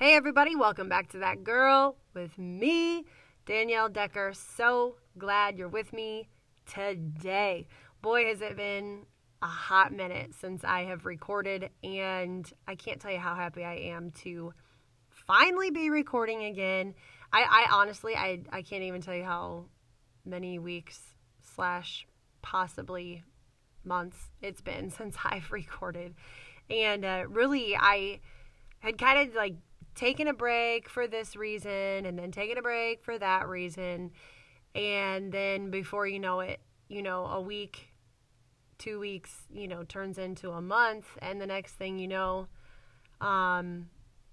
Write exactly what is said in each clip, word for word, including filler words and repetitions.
Hey everybody, welcome back to That Girl with me, Danielle Decker. So glad you're with me today. Boy, has it been a hot minute since I have recorded, and I can't tell you how happy I am to finally be recording again. I, I honestly, I, I can't even tell you how many weeks slash possibly months it's been since I've recorded. And uh, really, I had kind of like taken a break for this reason and then taken a break for that reason. And then before you know it, you know, a week, two weeks, you know, turns into a month. And the next thing you know, um,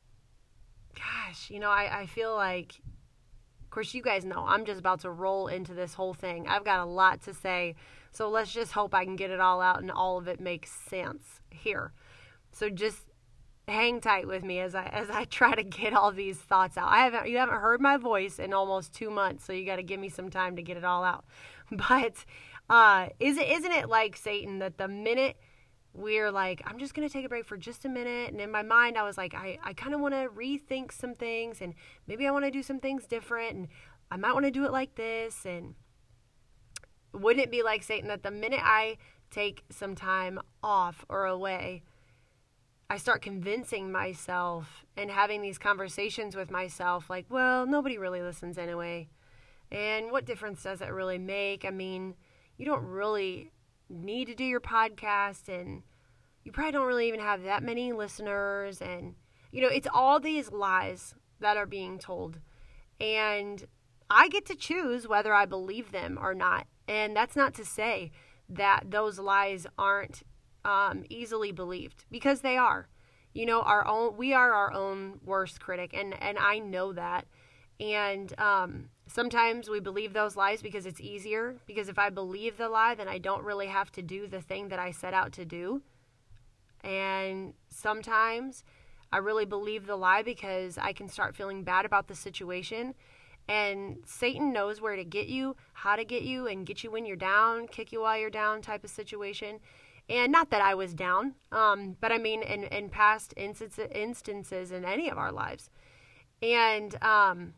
gosh, you know, I, I feel like, of course, you guys know I'm just about to roll into this whole thing. I've got a lot to say. So let's just hope I can get it all out and all of it makes sense here. So just hang tight with me as I as I try to get all these thoughts out. I haven't you haven't heard my voice in almost two months, so you got to give me some time to get it all out. But uh, is it isn't it like Satan that the minute we're like, I'm just gonna take a break for just a minute, and in my mind I was like, I I kind of want to rethink some things, and maybe I want to do some things different, and I might want to do it like this. And wouldn't it be like Satan that the minute I take some time off or away, I start convincing myself and having these conversations with myself like, well, nobody really listens anyway. And what difference does it really make? I mean, you don't really need to do your podcast, and you probably don't really even have that many listeners. And, you know, it's all these lies that are being told. And I get to choose whether I believe them or not. And that's not to say that those lies aren't Um, easily believed, because they are. You know, our own we are our own worst critic, and and I know that. And um, sometimes we believe those lies because it's easier, because if I believe the lie, then I don't really have to do the thing that I set out to do. And sometimes I really believe the lie because I can start feeling bad about the situation. And Satan knows where to get you, how to get you, and get you when you're down, kick you while you're down type of situation. And not that I was down, um, but I mean in, in past instances, instances in any of our lives. And um,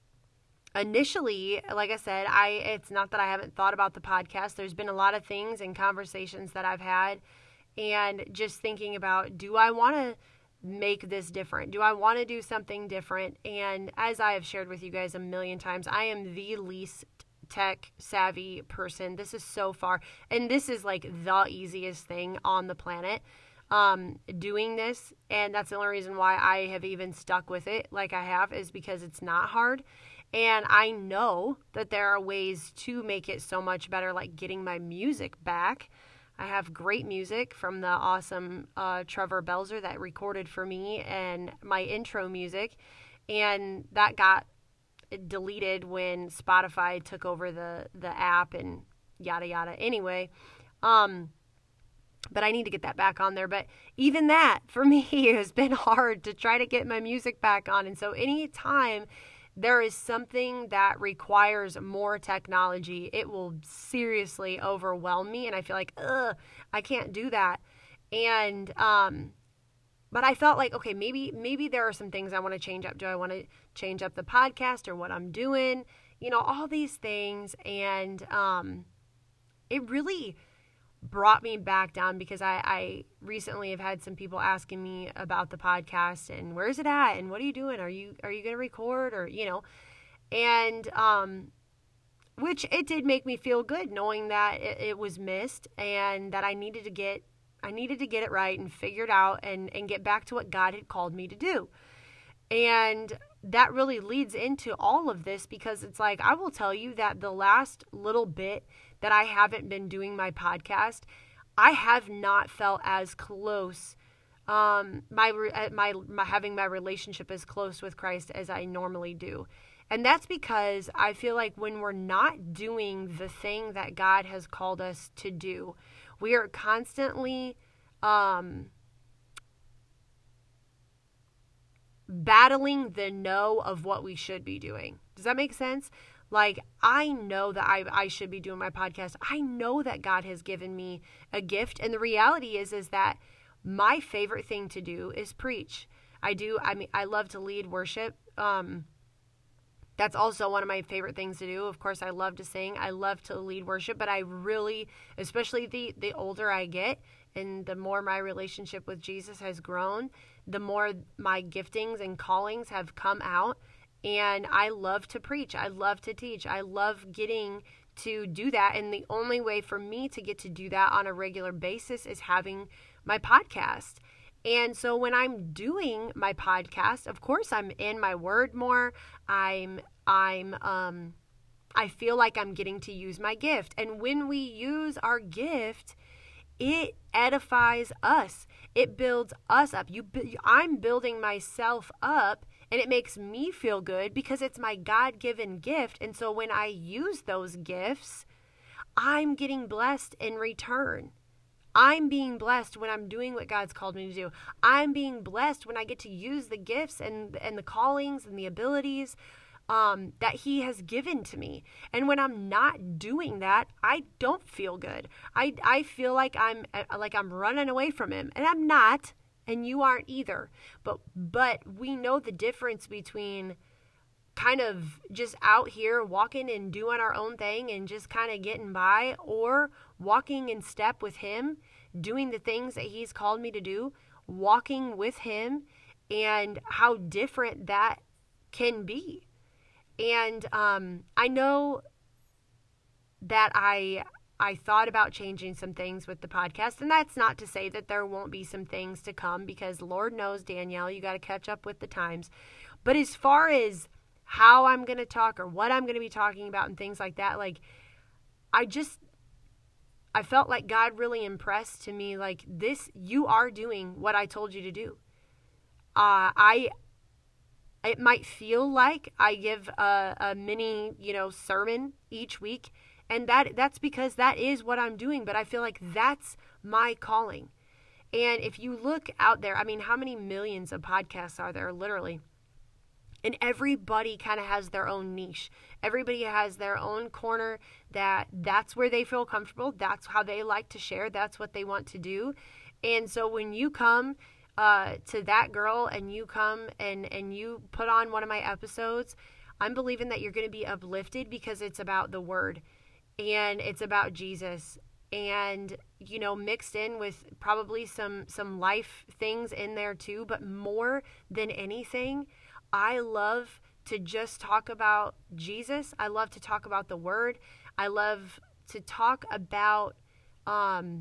initially, like I said, I it's not that I haven't thought about the podcast. There's been a lot of things and conversations that I've had, and just thinking about, do I want to make this different? Do I want to do something different? And as I have shared with you guys a million times, I am the least tech savvy person. This is so far, and this is like the easiest thing on the planet, um, doing this. And that's the only reason why I have even stuck with it like I have, is because it's not hard. And I know that there are ways to make it so much better, like getting my music back. I have great music from the awesome uh, Trevor Belzer that recorded for me and my intro music, and that got deleted when Spotify took over the, the app and yada yada. Anyway, um, but I need to get that back on there. But even that, for me, has been hard to try to get my music back on. And so anytime there is something that requires more technology, it will seriously overwhelm me. And I feel like, ugh, I can't do that. And, um, But I felt like, okay, maybe maybe there are some things I want to change up. Do I want to change up the podcast or what I'm doing? You know, all these things. And um, it really brought me back down, because I, I recently have had some people asking me about the podcast and where's it at and what are you doing? Are you are you going to record, or, you know, and um, which it did make me feel good knowing that it, it was missed, and that I needed to get I needed to get it right and figure it out and, and get back to what God had called me to do. And that really leads into all of this, because it's like, I will tell you that the last little bit that I haven't been doing my podcast, I have not felt as close, um, my, my, my, having my relationship as close with Christ as I normally do. And that's because I feel like when we're not doing the thing that God has called us to do, we are constantly um, battling the no of what we should be doing. Does that make sense? Like, I know that I, I should be doing my podcast. I know that God has given me a gift. And the reality is, is that my favorite thing to do is preach. I I do, I mean, I love to lead worship. Um, that's also one of my favorite things to do. Of course, I love to sing. I love to lead worship, but I really, especially the, the older I get and the more my relationship with Jesus has grown, the more my giftings and callings have come out. And I love to preach. I love to teach. I love getting to do that. And the only way for me to get to do that on a regular basis is having my podcast. And so when I'm doing my podcast, of course, I'm in my word more. I'm, I'm, um, I feel like I'm getting to use my gift. And when we use our gift, it edifies us. It builds us up. You, I'm building myself up, and it makes me feel good because it's my God-given gift. And so when I use those gifts, I'm getting blessed in return. I'm being blessed when I'm doing what God's called me to do. I'm being blessed when I get to use the gifts and, and the callings and the abilities um, that He has given to me. And when I'm not doing that, I don't feel good. I, I feel like I'm like I'm running away from Him, and I'm not, and you aren't either. But but we know the difference between kind of just out here walking and doing our own thing and just kind of getting by, or walking in step with Him, doing the things that He's called me to do, walking with Him, and how different that can be. And um, I know that I I thought about changing some things with the podcast, and that's not to say that there won't be some things to come, because Lord knows, Danielle, you got to catch up with the times. But as far as how I'm going to talk or what I'm going to be talking about and things like that, like, I just, I felt like God really impressed to me, like, this, you are doing what I told you to do. Uh, I, it might feel like I give a, a mini, you know, sermon each week, and that that's because that is what I'm doing, but I feel like that's my calling. And if you look out there, I mean, how many millions of podcasts are there, literally? And everybody kind of has their own niche. Everybody has their own corner that that's where they feel comfortable. That's how they like to share. That's what they want to do. And so when you come uh, to that girl and you come and, and you put on one of my episodes, I'm believing that you're going to be uplifted because it's about the Word and it's about Jesus, and, you know, mixed in with probably some, some life things in there too. But more than anything, I love to just talk about Jesus. I love to talk about the Word. I love to talk about um,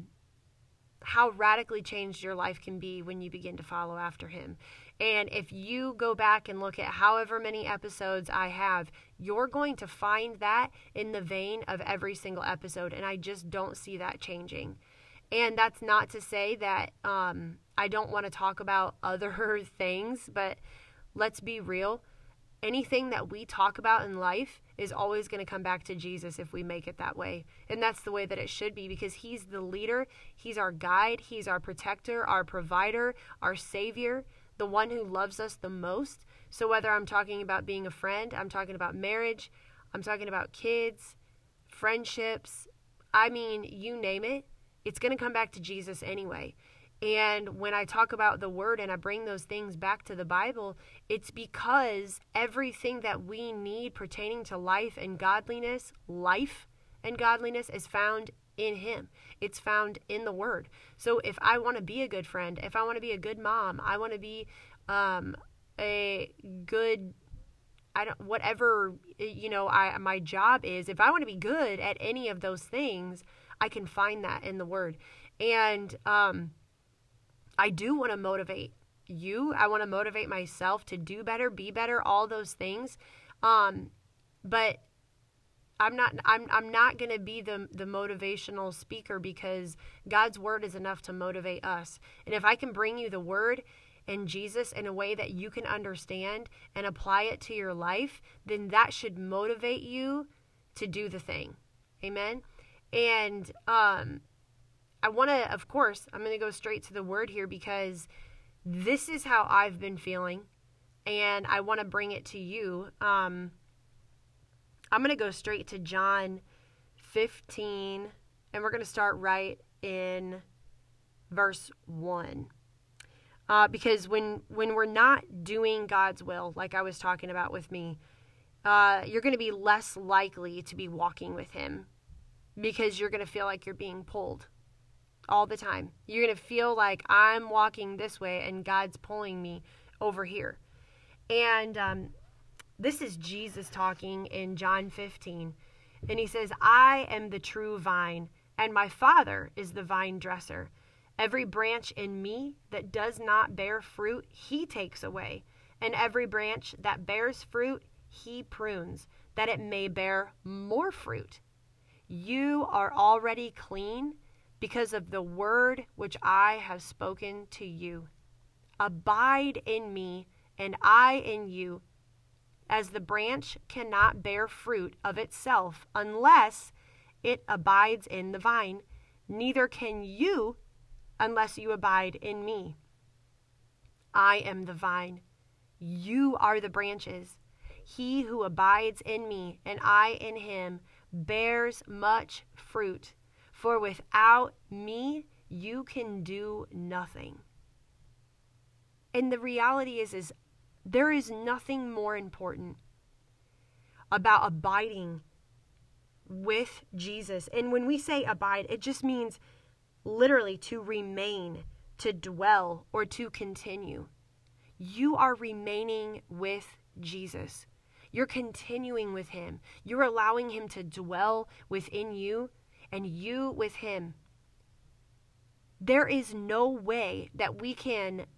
how radically changed your life can be when you begin to follow after Him. And if you go back and look at however many episodes I have, you're going to find that in the vein of every single episode. And I just don't see that changing. And that's not to say that um, I don't want to talk about other things, but let's be real. Anything that we talk about in life is always going to come back to Jesus if we make it that way. And that's the way that it should be, because He's the leader. He's our guide. He's our protector, our provider, our Savior, the one who loves us the most. So whether I'm talking about being a friend, I'm talking about marriage, I'm talking about kids, friendships, I mean, you name it, it's going to come back to Jesus anyway. And when I talk about the Word and I bring those things back to the Bible, it's because everything that we need pertaining to life and godliness, life and godliness is found in Him. It's found in the Word. So if I want to be a good friend, if I want to be a good mom, I want to be um, a good, I don't, whatever, you know, I, my job is, if I want to be good at any of those things, I can find that in the Word. And, um, I do want to motivate you. I want to motivate myself to do better, be better, all those things. Um, but I'm not, I'm, I'm not going to be the, the motivational speaker, because God's Word is enough to motivate us. And if I can bring you the Word and Jesus in a way that you can understand and apply it to your life, then that should motivate you to do the thing. Amen. And, um, I want to, of course, I'm going to go straight to the Word here, because this is how I've been feeling, and I want to bring it to you. Um, I'm going to go straight to John fifteen, and we're going to start right in verse one. Uh, because when, when we're not doing God's will, like I was talking about with me, uh, you're going to be less likely to be walking with him because you're going to feel like you're being pulled all the time. You're going to feel like I'm walking this way and God's pulling me over here. And um, this is Jesus talking in John fifteen. And he says, I am the true vine, and my Father is the vine dresser. Every branch in me that does not bear fruit, he takes away. And every branch that bears fruit, he prunes, that it may bear more fruit. You are already clean because of the word which I have spoken to you. Abide in me, and I in you. As the branch cannot bear fruit of itself unless it abides in the vine, neither can you unless you abide in me. I am the vine. You are the branches. He who abides in me and I in him bears much fruit, for without me you can do nothing. And the reality is, is there is nothing more important about abiding with Jesus. And when we say abide, it just means literally to remain, to dwell, or to continue. You are remaining with Jesus. You're continuing with him. You're allowing him to dwell within you and you with him. There is no way that we can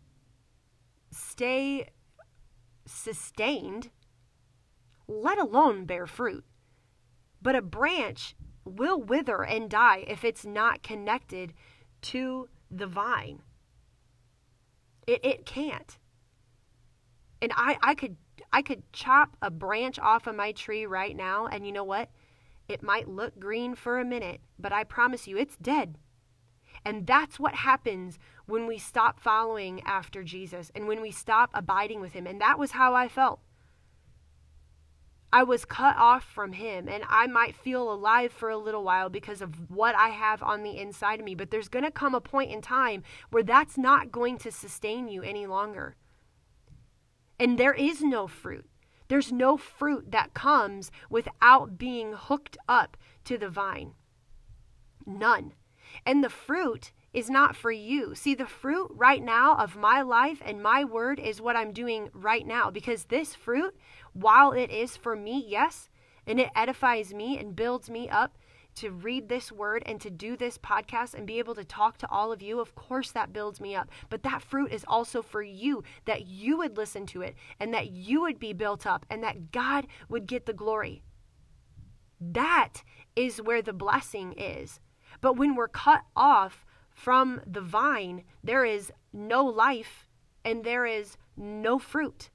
stay sustained, let alone bear fruit. But a branch will wither and die if it's not connected to the vine. It it can't. And I, I could I could chop a branch off of my tree right now, and you know what? It might look green for a minute, but I promise you it's dead. And that's what happens when we stop following after Jesus and when we stop abiding with him. And that was how I felt. I was cut off from him, and I might feel alive for a little while because of what I have on the inside of me. But there's going to come a point in time where that's not going to sustain you any longer. And there is no fruit. There's no fruit that comes without being hooked up to the vine. None. And the fruit is not for you. See, the fruit right now of my life and my word is what I'm doing right now. Because this fruit, while it is for me, yes, and it edifies me and builds me up to read this word and to do this podcast and be able to talk to all of you, of course that builds me up. But that fruit is also for you, that you would listen to it and that you would be built up and that God would get the glory. That is where the blessing is. But when we're cut off from the vine, there is no life and there is no fruit.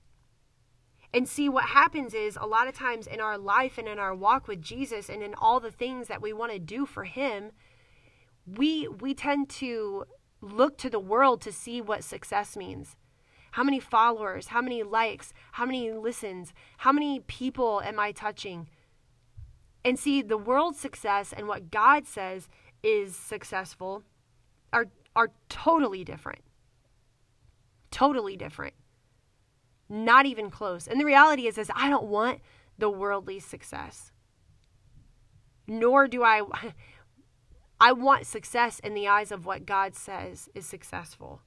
And see, what happens is a lot of times in our life and in our walk with Jesus and in all the things that we want to do for him, we we tend to look to the world to see what success means. How many followers, how many likes, how many listens, how many people am I touching? And see, the world's success and what God says is successful are are totally different. Totally different. Not even close. And the reality is, is I don't want the worldly success. Nor do I, I want success in the eyes of what God says is successful.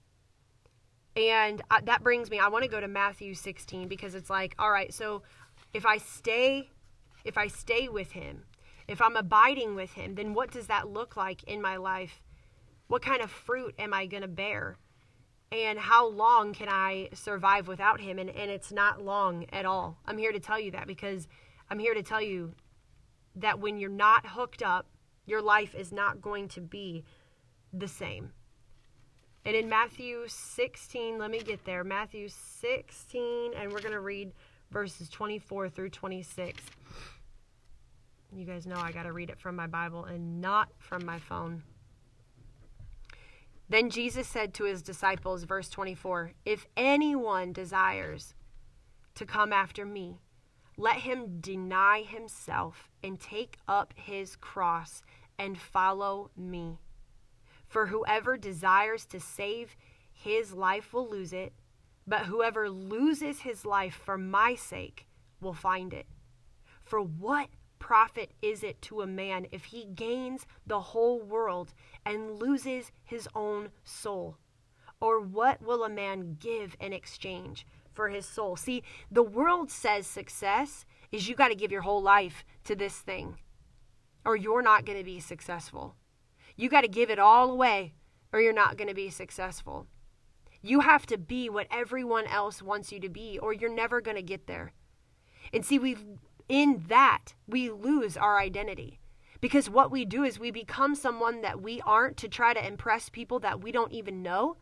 And that brings me, I want to go to Matthew sixteen because it's like, all right, so if I stay If I stay with him, if I'm abiding with him, then what does that look like in my life? What kind of fruit am I going to bear? And how long can I survive without him? And, and it's not long at all. I'm here to tell you that because I'm here to tell you that when you're not hooked up, your life is not going to be the same. And in Matthew sixteen, let me get there. Matthew sixteen, and we're going to read verses twenty-four through twenty-six. You guys know I got to read it from my Bible and not from my phone. Then Jesus said to his disciples, verse twenty-four, if anyone desires to come after me, let him deny himself and take up his cross and follow me. For whoever desires to save his life will lose it, but whoever loses his life for my sake will find it. For what profit is it to a man if he gains the whole world and loses his own soul? Or what will a man give in exchange for his soul? See, the world says success is you got to give your whole life to this thing, or you're not going to be successful. You got to give it all away, or you're not going to be successful. You have to be what everyone else wants you to be, or you're never going to get there. And see, we in that, we lose our identity. Because what we do is we become someone that we aren't to try to impress people that we don't even know.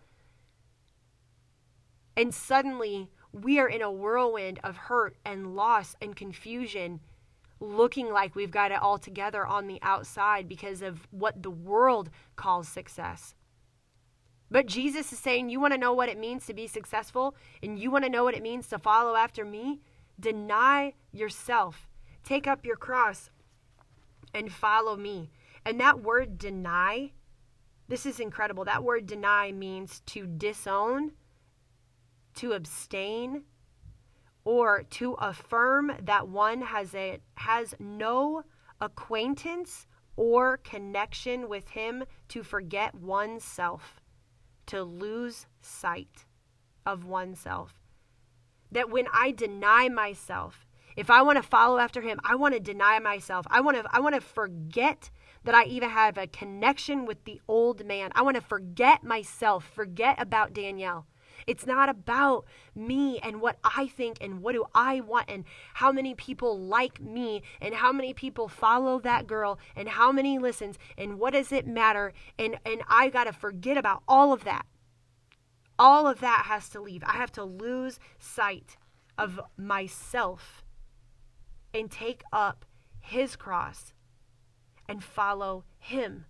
And suddenly, we are in a whirlwind of hurt and loss and confusion, looking like we've got it all together on the outside because of what the world calls success. But Jesus is saying, you want to know what it means to be successful, and you want to know what it means to follow after me? Deny yourself. Take up your cross and follow me. And that word deny, this is incredible. That word deny means to disown, to abstain, or to affirm that one has a has no acquaintance or connection with him, to forget oneself, to lose sight of oneself. That when I deny myself, if I want to follow after him, I want to deny myself. I want to I want to forget that I even have a connection with the old man. I want to forget myself, forget about Danielle. It's not about me and what I think and what do I want and how many people like me and how many people follow that girl and how many listens and what does it matter. And, and I got to forget about all of that. All of that has to leave. I have to lose sight of myself and take up his cross and follow him.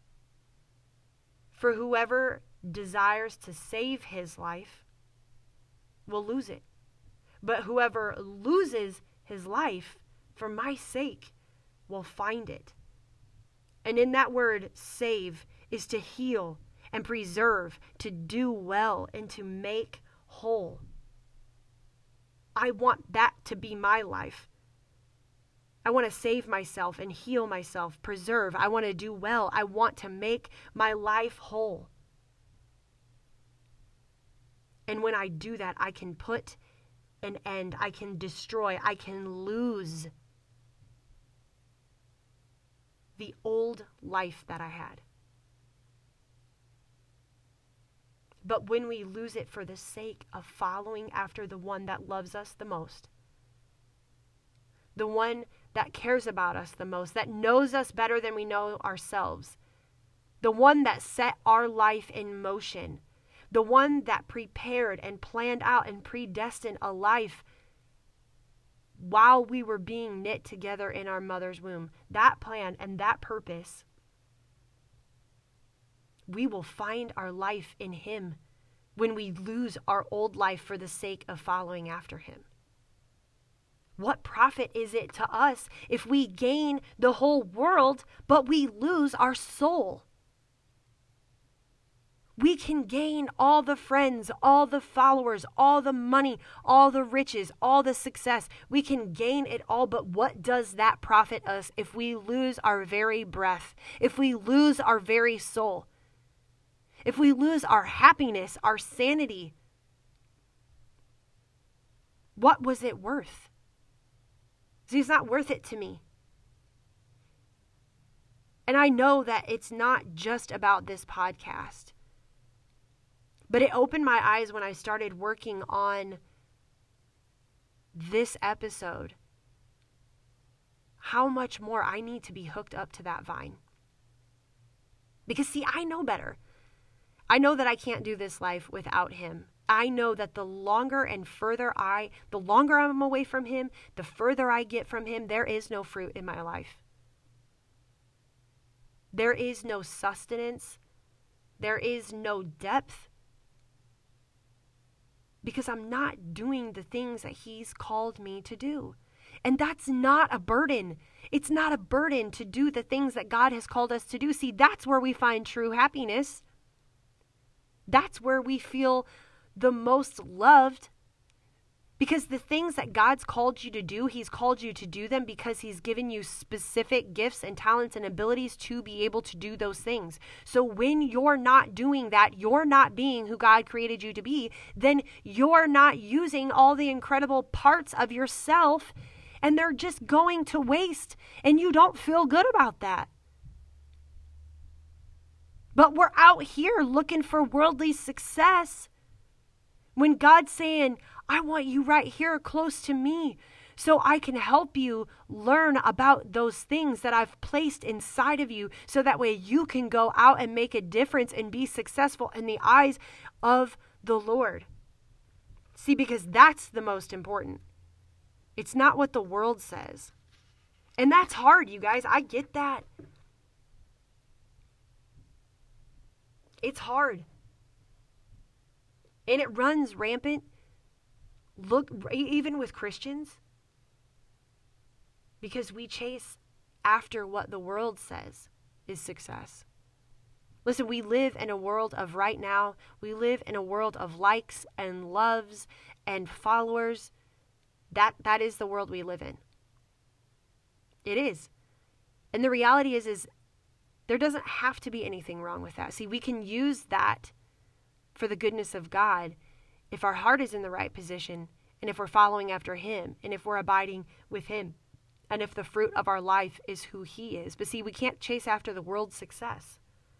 For whoever desires to save his life will lose it. But whoever loses his life for my sake will find it. And in that word, save, is to heal and preserve, to do well, and to make whole. I want that to be my life. I want to save myself and heal myself, preserve. I want to do well. I want to make my life whole. And when I do that, I can put an end, I can destroy, I can lose the old life that I had. But when we lose it for the sake of following after the one that loves us the most, the one that cares about us the most, that knows us better than we know ourselves, the one that set our life in motion, the one that prepared and planned out and predestined a life while we were being knit together in our mother's womb, that plan and that purpose, we will find our life in him when we lose our old life for the sake of following after him. What profit is it to us if we gain the whole world, but we lose our soul? We can gain all the friends, all the followers, all the money, all the riches, all the success. We can gain it all, but what does that profit us if we lose our very breath, if we lose our very soul, if we lose our happiness, our sanity? What was it worth? See, it's not worth it to me. And I know that it's not just about this podcast. But it opened my eyes when I started working on this episode, how much more I need to be hooked up to that vine. Because see, I know better. I know that I can't do this life without him. I know that the longer and further I, the longer I'm away from him, the further I get from him, there is no fruit in my life. There is no sustenance. There is no depth. Because I'm not doing the things that he's called me to do. And that's not a burden. It's not a burden to do the things that God has called us to do. See, that's where we find true happiness. That's where we feel the most loved, because the things that God's called you to do, he's called you to do them because he's given you specific gifts and talents and abilities to be able to do those things. So when you're not doing that, you're not being who God created you to be, then you're not using all the incredible parts of yourself, and they're just going to waste, and you don't feel good about that. But we're out here looking for worldly success when God's saying, I want you right here close to me so I can help you learn about those things that I've placed inside of you, so that way you can go out and make a difference and be successful in the eyes of the Lord. See, because that's the most important. It's not what the world says. And that's hard, you guys. I get that. It's hard. And it runs rampant. Look, even with Christians, because we chase after what the world says is success. Listen, we live in a world of right now. We live in a world of likes and loves and followers. That that is the world we live in. It is. And the reality is, is there doesn't have to be anything wrong with that. See, we can use that for the goodness of God if our heart is in the right position, and if we're following after him, and if we're abiding with him, and if the fruit of our life is who he is. But see, we can't chase after the world's success.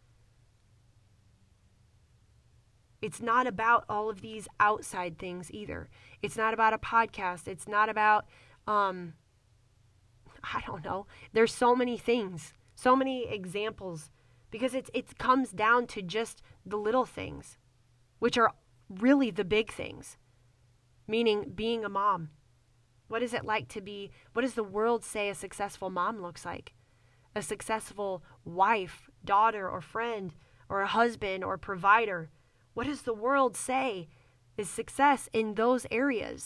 It's not about all of these outside things either. It's not about a podcast. It's not about, um, I don't know. There's so many things, so many examples, because it's it comes down to just the little things, which are really the big things, meaning being a mom. What is it like to be, what does the world say a successful mom looks like? A successful wife, daughter, or friend, or a husband, or provider. What does the world say is success in those areas?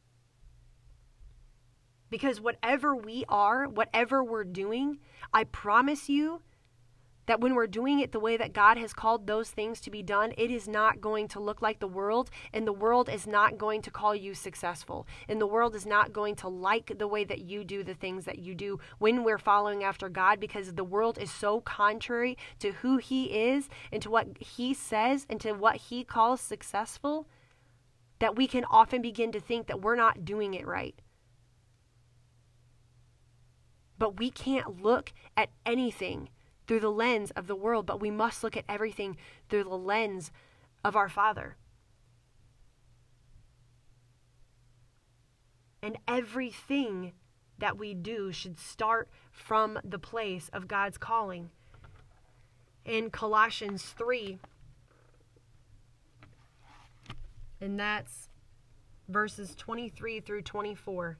Because whatever we are, whatever we're doing, I promise you that when we're doing it the way that God has called those things to be done, it is not going to look like the world, and the world is not going to call you successful, and the world is not going to like the way that you do the things that you do when we're following after God, because the world is so contrary to who he is and to what he says and to what he calls successful, that we can often begin to think that we're not doing it right. But we can't look at anything through the lens of the world, but we must look at everything through the lens of our Father. And everything that we do should start from the place of God's calling. In Colossians three, and that's verses twenty-three through twenty-four,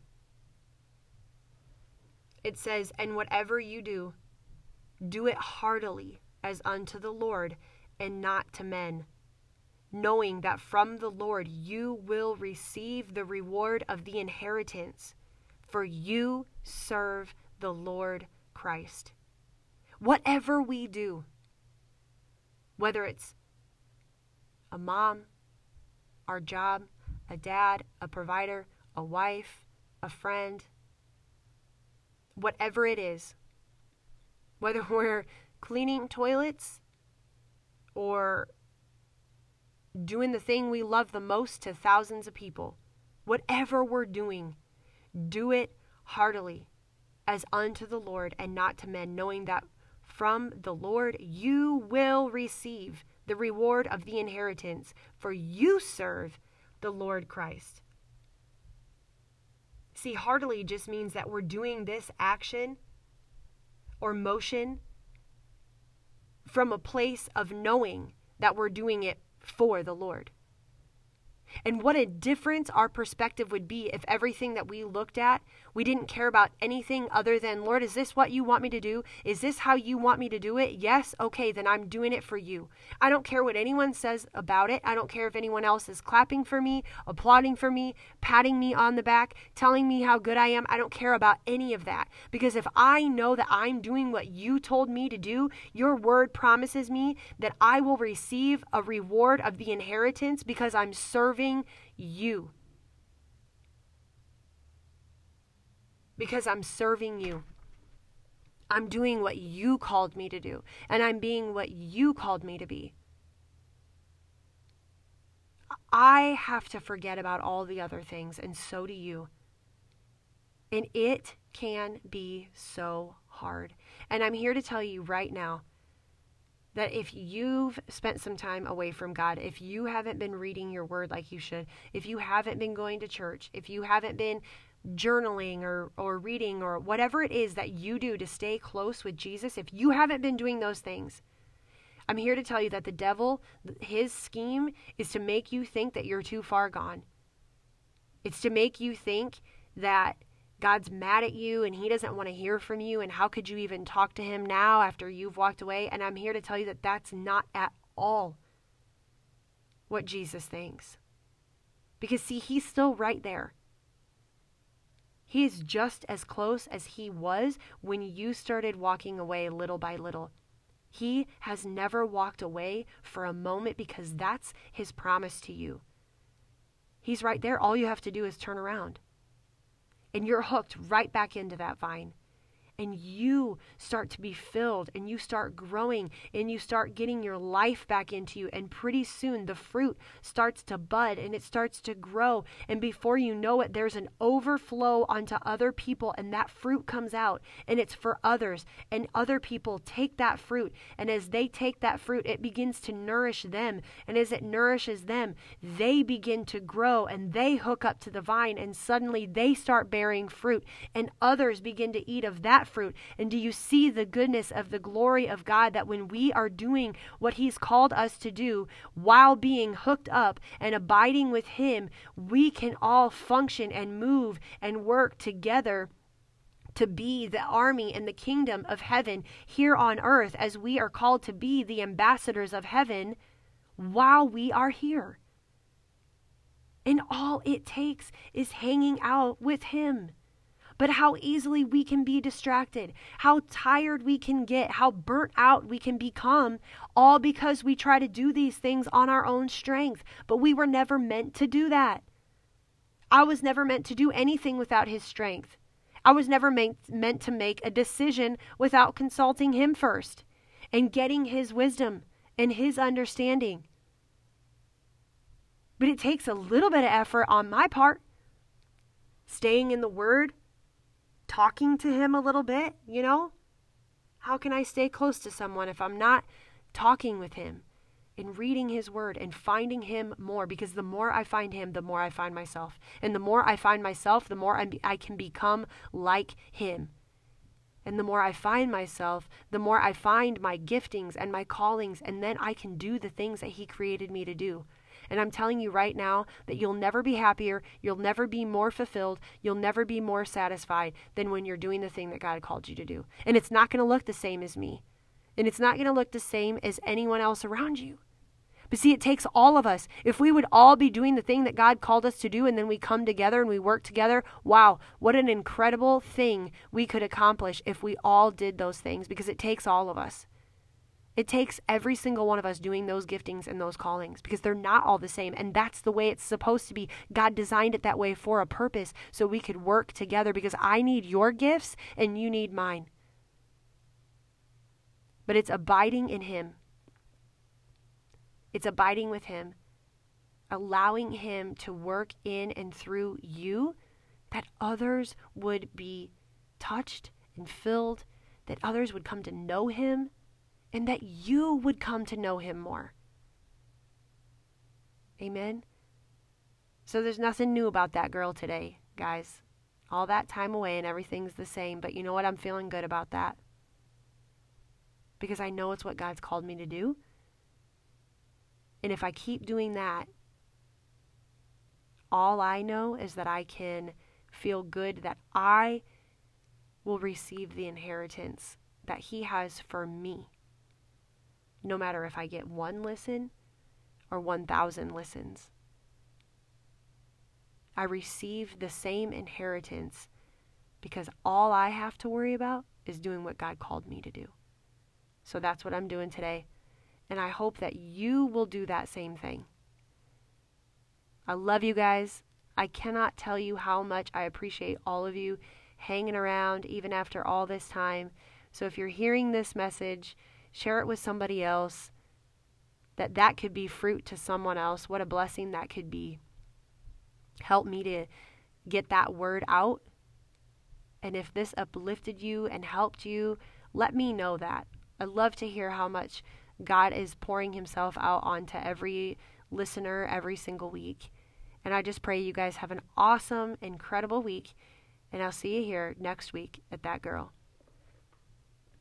it says, "And whatever you do, do it heartily as unto the Lord and not to men, knowing that from the Lord you will receive the reward of the inheritance, for you serve the Lord Christ." Whatever we do, whether it's a mom, our job, a dad, a provider, a wife, a friend, whatever it is, whether we're cleaning toilets or doing the thing we love the most to thousands of people, whatever we're doing, do it heartily as unto the Lord and not to men, knowing that from the Lord you will receive the reward of the inheritance, for you serve the Lord Christ. See, heartily just means that we're doing this action or motion from a place of knowing that we're doing it for the Lord. And what a difference our perspective would be if everything that we looked at, we didn't care about anything other than, Lord, is this what you want me to do? Is this how you want me to do it? Yes? Okay, then I'm doing it for you. I don't care what anyone says about it. I don't care if anyone else is clapping for me, applauding for me, patting me on the back, telling me how good I am. I don't care about any of that. Because if I know that I'm doing what you told me to do, your word promises me that I will receive a reward of the inheritance because I'm serving you. Because I'm serving you. I'm doing what you called me to do. And I'm being what you called me to be. I have to forget about all the other things, and so do you. And it can be so hard. And I'm here to tell you right now that if you've spent some time away from God, if you haven't been reading your word like you should, if you haven't been going to church, if you haven't been journaling or, or reading or whatever it is that you do to stay close with Jesus, if you haven't been doing those things, I'm here to tell you that the devil, his scheme is to make you think that you're too far gone. It's to make you think that God's mad at you and he doesn't want to hear from you, and how could you even talk to him now after you've walked away? And I'm here to tell you that that's not at all what Jesus thinks. Because see, he's still right there. He is just as close as he was when you started walking away little by little. He has never walked away for a moment because that's his promise to you. He's right there. All you have to do is turn around. And you're hooked right back into that vine. And you start to be filled, and you start growing, and you start getting your life back into you. And pretty soon the fruit starts to bud and it starts to grow. And before you know it, there's an overflow onto other people, and that fruit comes out and it's for others. And other people take that fruit. And as they take that fruit, it begins to nourish them. And as it nourishes them, they begin to grow and they hook up to the vine, and suddenly they start bearing fruit, and others begin to eat of that fruit. And do you see the goodness of the glory of God, that when we are doing what he's called us to do while being hooked up and abiding with him, we can all function and move and work together to be the army and the kingdom of heaven here on earth, as we are called to be the ambassadors of heaven while we are here. And all it takes is hanging out with him. But how easily we can be distracted, how tired we can get, how burnt out we can become, all because we try to do these things on our own strength. But we were never meant to do that. I was never meant to do anything without his strength. I was never meant, meant to make a decision without consulting him first and getting his wisdom and his understanding. But it takes a little bit of effort on my part, staying in the word, talking to him a little bit, you know? How can I stay close to someone if I'm not talking with him and reading his word and finding him more? Because the more I find him, the more I find myself. And the more I find myself, the more I'm, I can become like him. And the more I find myself, the more I find my giftings and my callings, and then I can do the things that he created me to do. And I'm telling you right now that you'll never be happier, you'll never be more fulfilled, you'll never be more satisfied than when you're doing the thing that God called you to do. And it's not going to look the same as me. And it's not going to look the same as anyone else around you. But see, it takes all of us. If we would all be doing the thing that God called us to do, and then we come together and we work together, wow, what an incredible thing we could accomplish if we all did those things, because it takes all of us. It takes every single one of us doing those giftings and those callings, because they're not all the same. And that's the way it's supposed to be. God designed it that way for a purpose, so we could work together, because I need your gifts and you need mine. But it's abiding in him. It's abiding with him, allowing him to work in and through you, that others would be touched and filled, that others would come to know him, and that you would come to know him more. Amen? So there's nothing new about that girl today, guys. All that time away and everything's the same. But you know what? I'm feeling good about that. Because I know it's what God's called me to do. And if I keep doing that, all I know is that I can feel good that I will receive the inheritance that He has for me. No matter if I get one listen or one thousand listens. I receive the same inheritance because all I have to worry about is doing what God called me to do. So that's what I'm doing today. And I hope that you will do that same thing. I love you guys. I cannot tell you how much I appreciate all of you hanging around even after all this time. So if you're hearing this message, share it with somebody else. That that could be fruit to someone else. What a blessing that could be. Help me to get that word out. And if this uplifted you and helped you, let me know that. I'd love to hear how much God is pouring Himself out onto every listener every single week. And I just pray you guys have an awesome, incredible week. And I'll see you here next week at That Girl.